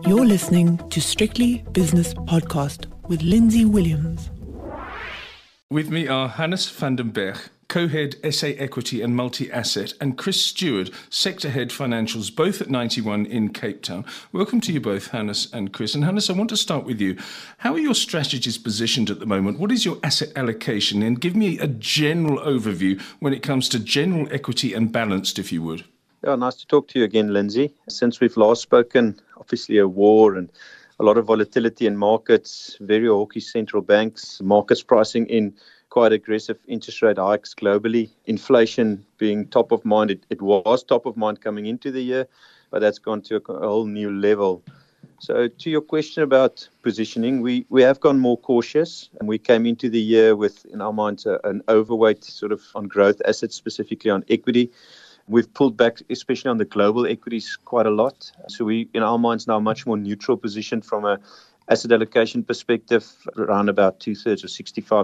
You're listening to Strictly Business Podcast with Lindsay Williams. With me are Hannes van den Berg, Co-Head SA Equity and Multi-Asset, and Chris Stewart, Sector Head Financials, both at 91 in Cape Town. Welcome to you both, Hannes and Chris. And Hannes, I want to start with you. How are your strategies positioned at the moment? What is your asset allocation? And give me a general overview when it comes to general equity and balanced, if you would. Yeah, nice to talk to you again, Lindsay. Since we've last spoken, obviously a war and a lot of volatility in markets, very hawkish central banks, markets pricing in quite aggressive interest rate hikes globally, inflation being top of mind. It was top of mind coming into the year, but that's gone to a whole new level. So to your question about positioning, we have gone more cautious, and we came into the year with, in our minds, an overweight sort of on growth assets, specifically on equity. We've pulled back, especially on the global equities, quite a lot. So we, in our minds, now much more neutral position from a asset allocation perspective, around about 2/3 or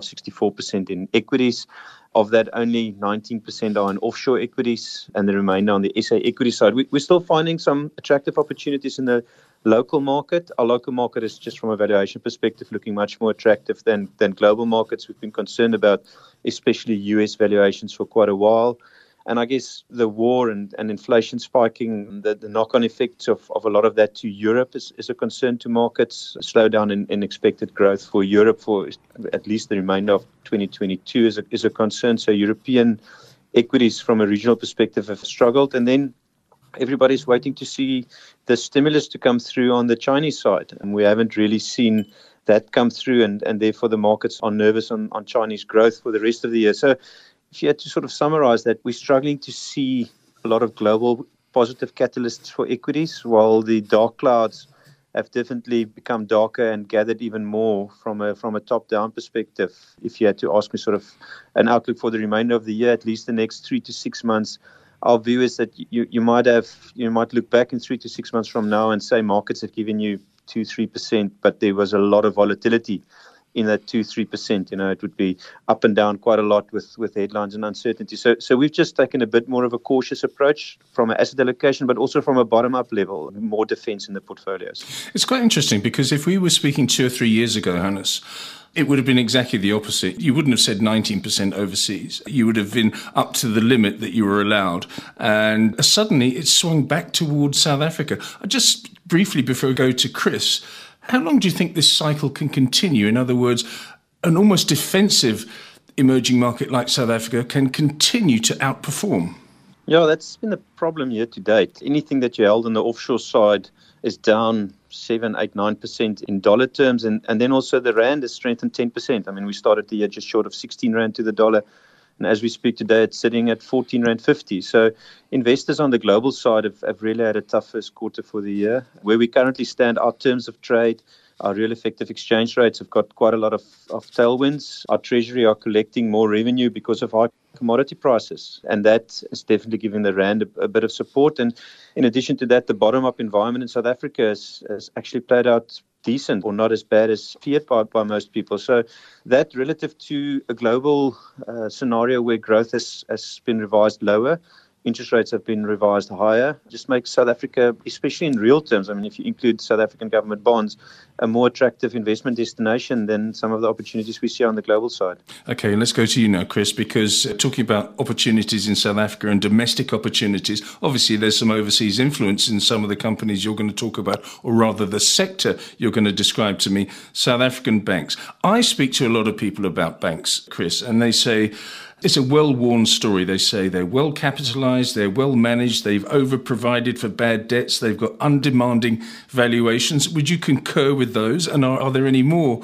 64% in equities. Of that, only 19% are in offshore equities, and the remainder on the SA equity side. We're still finding some attractive opportunities in the local market. Our local market is, just from a valuation perspective, looking much more attractive than global markets. We've been concerned about, especially US valuations, for quite a while. And I guess the war and inflation spiking, the knock-on effects of a lot of that to Europe is a concern to markets. A slowdown in expected growth for Europe for at least the remainder of 2022 is a concern. So European equities from a regional perspective have struggled. And then everybody's waiting to see the stimulus to come through on the Chinese side. And we haven't really seen that come through. And therefore the markets are nervous on Chinese growth for the rest of the year. So if you had to sort of summarize that, we're struggling to see a lot of global positive catalysts for equities, while the dark clouds have definitely become darker and gathered even more from a top-down perspective. If you had to ask me sort of an outlook for the remainder of the year, at least the next 3 to 6 months, our view is that you might look back in 3 to 6 months from now and say markets have given you 2-3%, but there was a lot of volatility in that 2-3%. It would be up and down quite a lot with headlines and uncertainty. So we've just taken a bit more of a cautious approach from an asset allocation, but also from a bottom-up level, more defense in the portfolios. It's quite interesting, because if we were speaking 2 or 3 years ago, Hannes, it would have been exactly the opposite. You wouldn't have said 19% overseas. You would have been up to the limit that you were allowed. And suddenly it swung back towards South Africa. Just briefly, before we go to Chris, how long do you think this cycle can continue? In other words, an almost defensive emerging market like South Africa can continue to outperform? Yeah, that's been the problem year to date. Anything that you held on the offshore side is down 7, 8, 9% in dollar terms. And then also the rand has strengthened 10%. I mean, we started the year just short of 16 rand to the dollar. And as we speak today, it's sitting at 14 rand 50. So investors on the global side have really had a tough first quarter for the year. Where we currently stand, our terms of trade, our real effective exchange rates have got quite a lot of tailwinds. Our treasury are collecting more revenue because of high commodity prices. And that is definitely giving the rand a bit of support. And in addition to that, the bottom-up environment in South Africa has actually played out decent, or not as bad as feared by most people. So that, relative to a global scenario where growth has been revised lower, interest rates have been revised higher, just makes South Africa, especially in real terms, I mean, if you include South African government bonds, a more attractive investment destination than some of the opportunities we see on the global side. Okay, let's go to you now, Chris, because talking about opportunities in South Africa and domestic opportunities, obviously there's some overseas influence in some of the companies you're going to talk about, or rather the sector you're going to describe to me, South African banks. I speak to a lot of people about banks, Chris, and they say it's a well-worn story. They say they're well capitalized, they're well managed, they've over-provided for bad debts, they've got undemanding valuations. Would you concur with those? And are there any more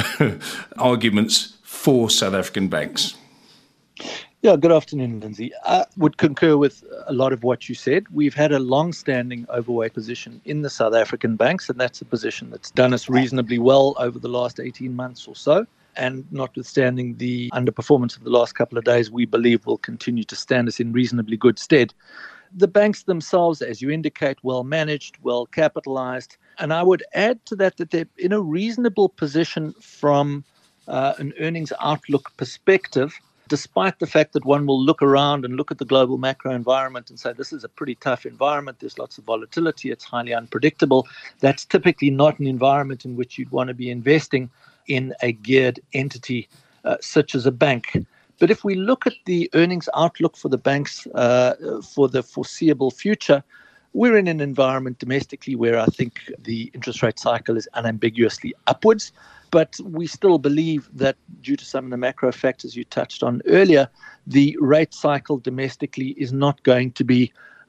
arguments for South African banks? Yeah, good afternoon, Lindsay. I would concur with a lot of what you said. We've had a long-standing overweight position in the South African banks, and that's a position that's done us reasonably well over the last 18 months or so. And notwithstanding the underperformance of the last couple of days, we believe will continue to stand us in reasonably good stead. The banks themselves, as you indicate, well managed, well capitalized. And I would add to that they're in a reasonable position from an earnings outlook perspective. despite the fact that one will look around and look at the global macro environment and say this is a pretty tough environment, there's lots of volatility, it's highly unpredictable, that's typically not an environment in which you'd want to be investing in a geared entity such as a bank. But if we look at the earnings outlook for the banks for the foreseeable future, we're in an environment domestically where I think the interest rate cycle is unambiguously upwards. But we still believe that due to some of the macro factors you touched on earlier, the rate cycle domestically is not going to be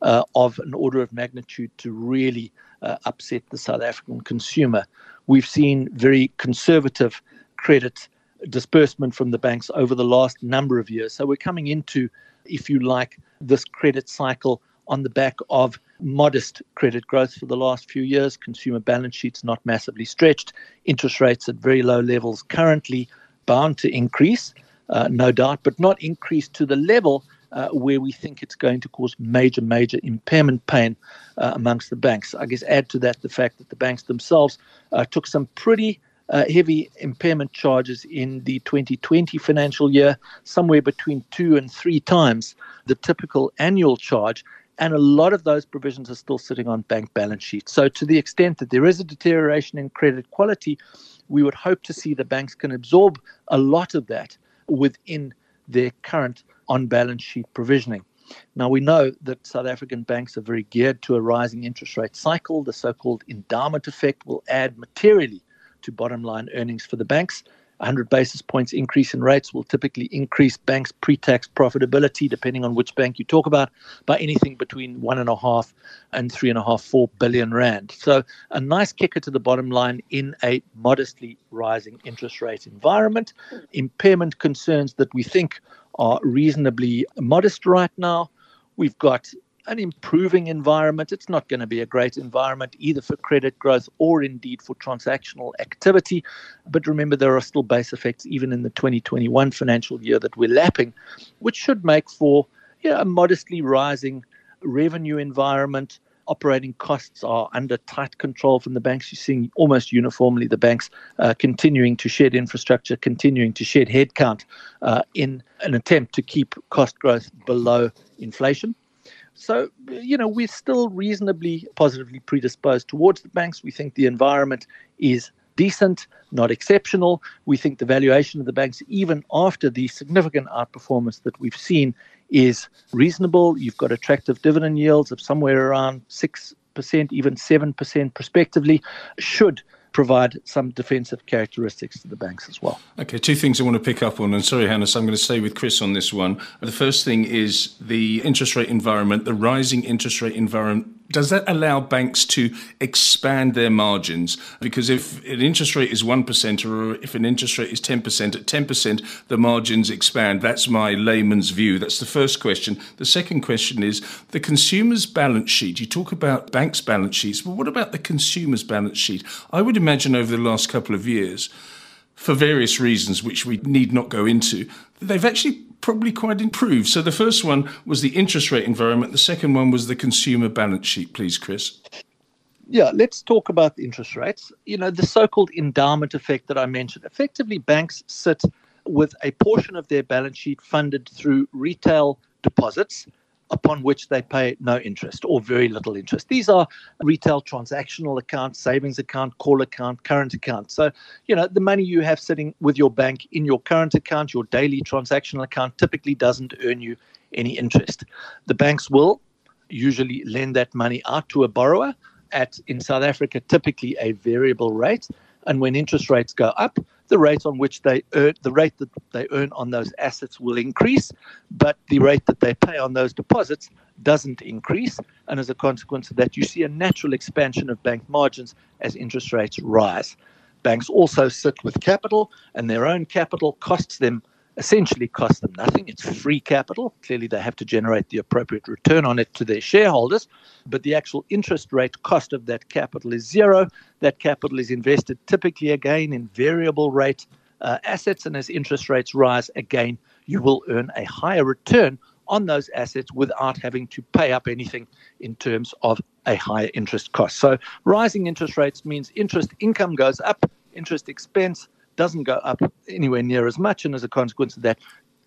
of an order of magnitude to really upset the South African consumer. We've seen very conservative credit disbursement from the banks over the last number of years. So we're coming into, if you like, this credit cycle on the back of modest credit growth for the last few years, consumer balance sheets not massively stretched, interest rates at very low levels currently, bound to increase, no doubt, but not increase to the level where we think it's going to cause major impairment pain amongst the banks. I guess add to that the fact that the banks themselves took some pretty heavy impairment charges in the 2020 financial year, somewhere between 2 and 3 times the typical annual charge. And a lot of those provisions are still sitting on bank balance sheets. So to the extent that there is a deterioration in credit quality, we would hope to see the banks can absorb a lot of that within their current on-balance sheet provisioning. Now, we know that South African banks are very geared to a rising interest rate cycle. The so-called endowment effect will add materially to bottom line earnings for the banks. 100 basis points increase in rates will typically increase banks' pre-tax profitability, depending on which bank you talk about, by anything between 1.5 and 3.5-4 billion rand. So a nice kicker to the bottom line in a modestly rising interest rate environment. Impairment concerns that we think are reasonably modest right now. We've got an improving environment. It's not going to be a great environment either for credit growth or indeed for transactional activity. But remember, there are still base effects even in the 2021 financial year that we're lapping, which should make for a modestly rising revenue environment. Operating costs are under tight control from the banks. You're seeing almost uniformly the banks continuing to shed infrastructure, continuing to shed headcount in an attempt to keep cost growth below inflation. So, we're still reasonably positively predisposed towards the banks. We think the environment is decent, not exceptional. We think the valuation of the banks, even after the significant outperformance that we've seen, is reasonable. You've got attractive dividend yields of somewhere around 6%, even 7% prospectively, should provide some defensive characteristics to the banks as well. Okay, 2 things I want to pick up on, and sorry, Hannes, I'm going to stay with Chris on this one. The first thing is the interest rate environment, the rising interest rate environment. Does that allow banks to expand their margins? Because if an interest rate is 1% or if an interest rate is 10%, at 10% the margins expand. That's my layman's view. That's the first question. The second question is the consumer's balance sheet. You talk about banks' balance sheets, but what about the consumer's balance sheet? I would imagine over the last couple of years, for various reasons which we need not go into, they've actually probably quite improved. So the first one was the interest rate environment. The second one was the consumer balance sheet. Please, Chris. Yeah, let's talk about the interest rates. The so-called endowment effect that I mentioned. Effectively, banks sit with a portion of their balance sheet funded through retail deposits upon which they pay no interest or very little interest. These are retail transactional accounts, savings account, call account, current account. So, the money you have sitting with your bank in your current account, your daily transactional account, typically doesn't earn you any interest. The banks will usually lend that money out to a borrower at, in South Africa, typically a variable rate. And when interest rates go up, the rate on which they earn, the rate that they earn on those assets will increase, but the rate that they pay on those deposits doesn't increase. And as a consequence of that, you see a natural expansion of bank margins as interest rates rise. Banks also sit with capital, and their own capital essentially costs them nothing. It's free capital. Clearly, they have to generate the appropriate return on it to their shareholders, but the actual interest rate cost of that capital is zero. That capital is invested typically again in variable rate assets, and as interest rates rise again, you will earn a higher return on those assets without having to pay up anything in terms of a higher interest cost. So rising interest rates means interest income goes up, interest expense doesn't go up anywhere near as much, and as a consequence of that,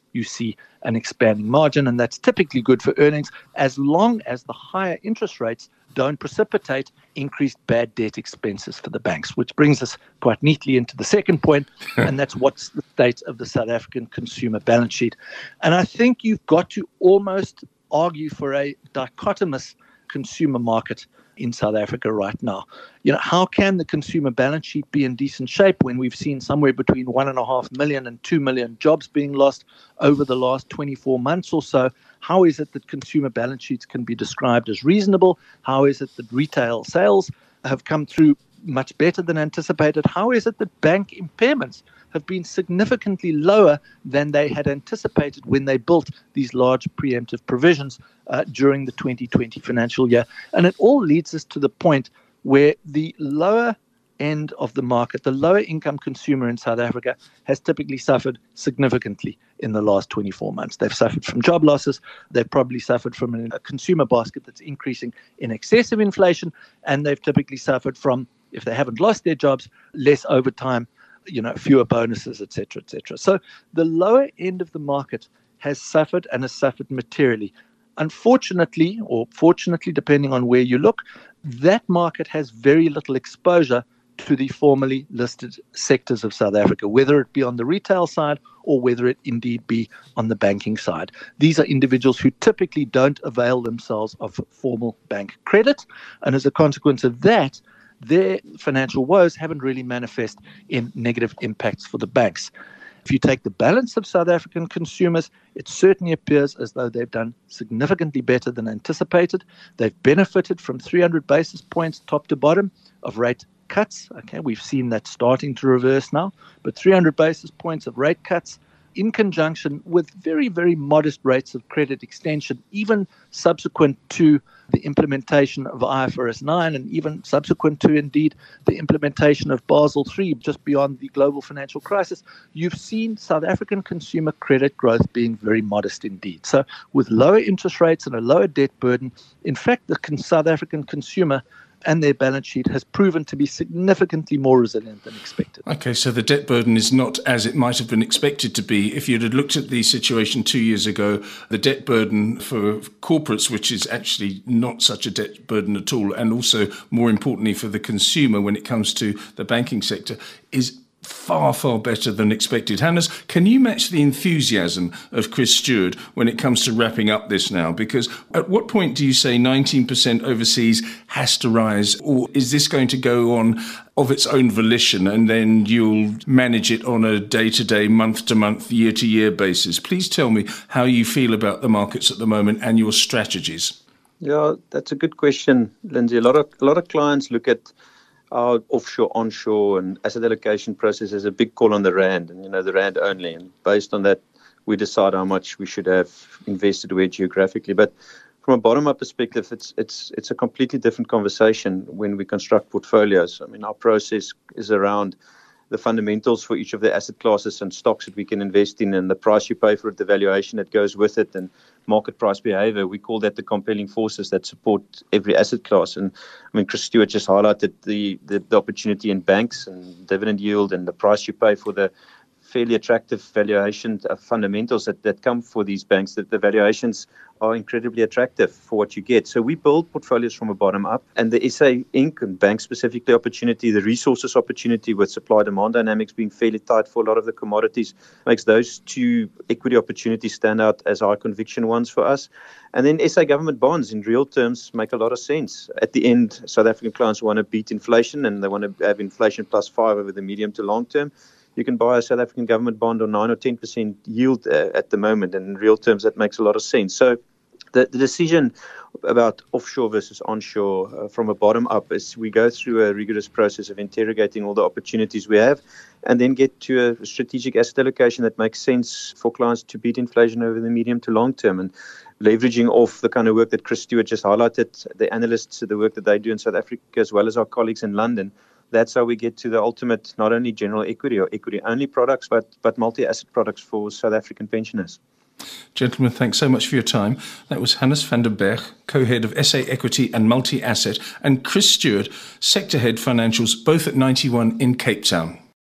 you see an expanding margin, and that's typically good for earnings as long as the higher interest rates don't precipitate increased bad debt expenses for the banks, which brings us quite neatly into the second point, and that's what's the state of the South African consumer balance sheet. And I think you've got to almost argue for a dichotomous consumer market in South Africa right now. How can the consumer balance sheet be in decent shape when we've seen somewhere between 1.5 million and 2 million jobs being lost over the last 24 months or so? How is it that consumer balance sheets can be described as reasonable? How is it that retail sales have come through much better than anticipated? How is it that bank impairments have been significantly lower than they had anticipated when they built these large preemptive provisions during the 2020 financial year? And it all leads us to the point where the lower end of the market, the lower income consumer in South Africa, has typically suffered significantly in the last 24 months. They've suffered from job losses. They've probably suffered from a consumer basket that's increasing in excess of inflation. And they've typically suffered from, if they haven't lost their jobs, less overtime, fewer bonuses, et cetera, et cetera. So the lower end of the market has suffered and has suffered materially. Unfortunately, or fortunately, depending on where you look, that market has very little exposure to the formally listed sectors of South Africa, whether it be on the retail side or whether it indeed be on the banking side. These are individuals who typically don't avail themselves of formal bank credit, and as a consequence of that, their financial woes haven't really manifest in negative impacts for the banks. If you take the balance of South African consumers, it certainly appears as though they've done significantly better than anticipated. They've benefited from 300 basis points top to bottom of rate cuts. Okay, we've seen that starting to reverse now, but 300 basis points of rate cuts in conjunction with very, very modest rates of credit extension, even subsequent to the implementation of IFRS 9 and even subsequent to, indeed, the implementation of Basel III just beyond the global financial crisis, you've seen South African consumer credit growth being very modest indeed. So with lower interest rates and a lower debt burden, in fact, the South African consumer and their balance sheet has proven to be significantly more resilient than expected. Okay, so the debt burden is not as it might have been expected to be. If you'd had looked at the situation 2 years ago, the debt burden for corporates, which is actually not such a debt burden at all, and also more importantly for the consumer when it comes to the banking sector, is far, far better than expected. Hannes, can you match the enthusiasm of Chris Stewart when it comes to wrapping up this now? Because at what point do you say 19% overseas has to rise, or is this going to go on of its own volition and then you'll manage it on a day-to-day, month-to-month, year-to-year basis? Please tell me how you feel about the markets at the moment and your strategies. Yeah, that's a good question, Lindsay. A lot of clients look at our offshore, onshore and asset allocation process as a big call on the rand, and the rand only. And based on that, we decide how much we should have invested where geographically. But from a bottom-up perspective, it's a completely different conversation when we construct portfolios. I mean, our process is around the fundamentals for each of the asset classes and stocks that we can invest in, and the price you pay for it, the valuation that goes with it, and market price behavior. We call that the compelling forces that support every asset class. And I mean, Chris Stewart just highlighted the opportunity in banks and dividend yield and the price you pay for the fairly attractive valuation fundamentals that come for these banks, that the valuations are incredibly attractive for what you get. So we build portfolios from a bottom up, and the SA Inc. and bank specifically opportunity, the resources opportunity with supply demand dynamics being fairly tight for a lot of the commodities, makes those two equity opportunities stand out as high conviction ones for us. And then SA government bonds in real terms make a lot of sense. At the end, South African clients want to beat inflation, and they want to have inflation +5 over the medium to long term. You can buy a South African government bond on 9 or 10% yield at the moment, and in real terms, that makes a lot of sense. So the decision about offshore versus onshore from a bottom up is we go through a rigorous process of interrogating all the opportunities we have, and then get to a strategic asset allocation that makes sense for clients to beat inflation over the medium to long term. And leveraging off the kind of work that Chris Stewart just highlighted, the analysts, the work that they do in South Africa, as well as our colleagues in London, that's how we get to the ultimate, not only general equity or equity-only products, but multi-asset products for South African pensioners. Gentlemen, thanks so much for your time. That was Hannes van der Berg, co-head of SA Equity and Multi-Asset, and Chris Stewart, sector head financials, both at 91 in Cape Town.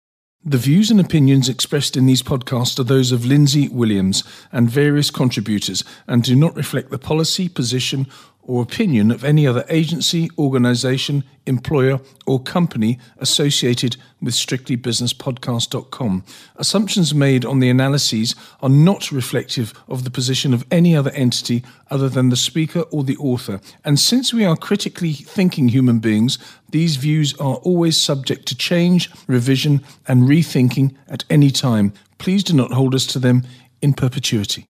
The views and opinions expressed in these podcasts are those of Lindsay Williams and various contributors and do not reflect the policy, position, or opinion of any other agency, organisation, employer, or company associated with strictlybusinesspodcast.com. Assumptions made on the analyses are not reflective of the position of any other entity other than the speaker or the author. And since we are critically thinking human beings, these views are always subject to change, revision, and rethinking at any time. Please do not hold us to them in perpetuity.